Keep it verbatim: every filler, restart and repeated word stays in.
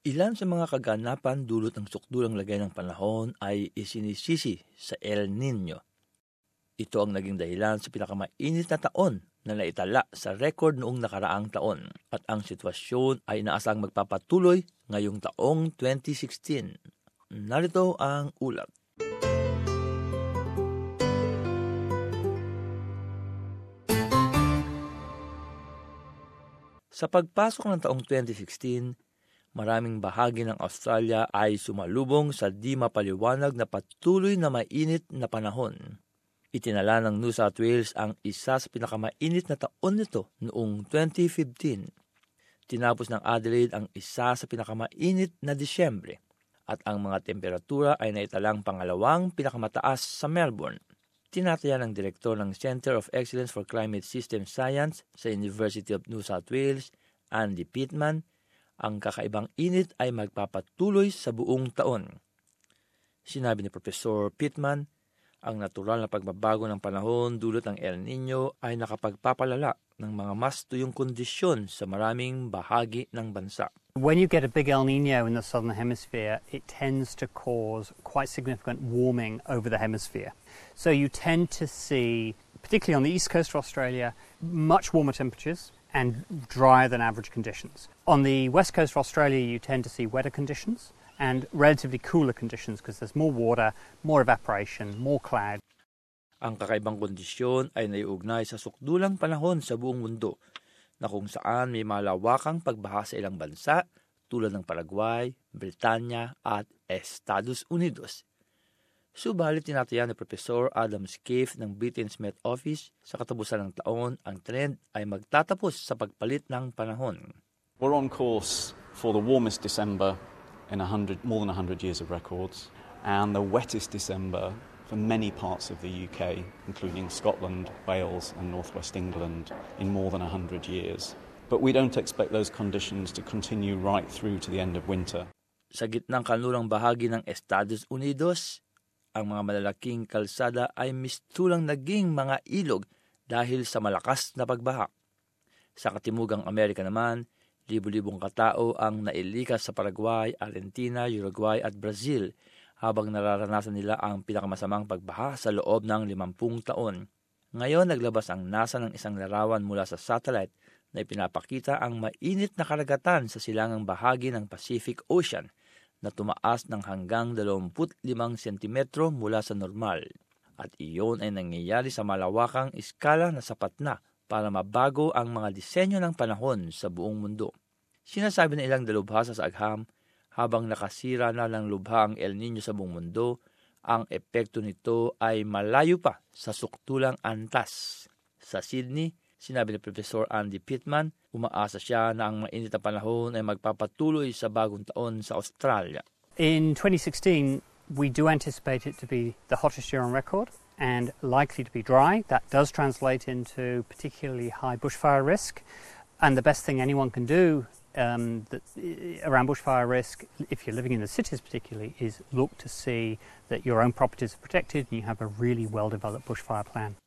Ilan sa mga kaganapan dulot ng sukdulang lagay ng panahon ay isinisisi sa El Nino. Ito ang naging dahilan sa pinakamainit na taon na naitala sa record noong nakaraang taon at ang sitwasyon ay inaasang magpapatuloy ngayong taong twenty sixteen. Narito ang ulat. Sa pagpasok ng taong twenty sixteen, maraming bahagi ng Australia ay sumalubong sa di mapaliwanag na patuloy na mainit na panahon. Itinala ng New South Wales ang isa sa pinakamainit na taon nito noong twenty fifteen. Tinapos ng Adelaide ang isa sa pinakamainit na Disyembre at ang mga temperatura ay naitalang pangalawang pinakamataas sa Melbourne. Tinataya ng direktor ng Centre of Excellence for Climate System Science sa University of New South Wales, Andy Pittman, ang kakaibang init ay magpapatuloy sa buong taon. Sinabi ni Professor Pittman, ang natural na pagbabago ng panahon dulot ng El Nino ay nakapagpapalala ng mga mas tuyong kondisyon sa maraming bahagi ng bansa. When you get a big El Nino in the southern hemisphere, it tends to cause quite significant warming over the hemisphere. So you tend to see, particularly on the east coast of Australia, much warmer temperatures and drier than average conditions. On the west coast of Australia, you tend to see wetter conditions and relatively cooler conditions because there's more water, more evaporation, more cloud. Ang kakaibang kondisyon ay naiugnay sa sukdulang panahon sa buong mundo na kung saan may malawakang pagbaha sa ilang bansa tulad ng Paraguay, Britanya at Estados Unidos. Subalit tinataya ni Professor Adam Scaife ng Britain's Met Office sa katapusan ng taon ang trend ay magtatapos sa pagpalit ng panahon. We're on course for the warmest December in a hundred, more than one hundred years of records, and the wettest December for many parts of the U K, including Scotland, Wales and northwest England, in more than one hundred years. But we don't expect those conditions to continue right through to the end of winter. Sa gitnang kanlurang bahagi ng Estados Unidos, ang mga malalaking kalsada ay mistulang naging mga ilog dahil sa malakas na pagbaha. Sa katimugang Amerika naman, libu-libong katao ang nailikas sa Paraguay, Argentina, Uruguay at Brazil habang nararanasan nila ang pinakamasamang pagbaha sa loob ng limampung taon. Ngayon, naglabas ang NASA ng isang larawan mula sa satellite na ipinapakita ang mainit na karagatan sa silangang bahagi ng Pacific Ocean na tumaas ng hanggang dalawampu't limang sentimetro mula sa normal. At iyon ay nangyayari sa malawakang iskala na sapat na para mabago ang mga disenyo ng panahon sa buong mundo. Sinasabi ng ilang dalubhasa sa agham, habang nakasira na ng lubha ang El Nino sa buong mundo, ang epekto nito ay malayo pa sa sukdulang antas. Sa Sydney, sinabi ni Professor Andy Pittman, umaasa siya na ang mainit na panahon ay magpapatuloy sa bagong taon sa Australia. In twenty sixteen, we do anticipate it to be the hottest year on record and likely to be dry. That does translate into particularly high bushfire risk. And the best thing anyone can do um, that, around bushfire risk, if you're living in the cities particularly, is look to see that your own properties are protected and you have a really well-developed bushfire plan.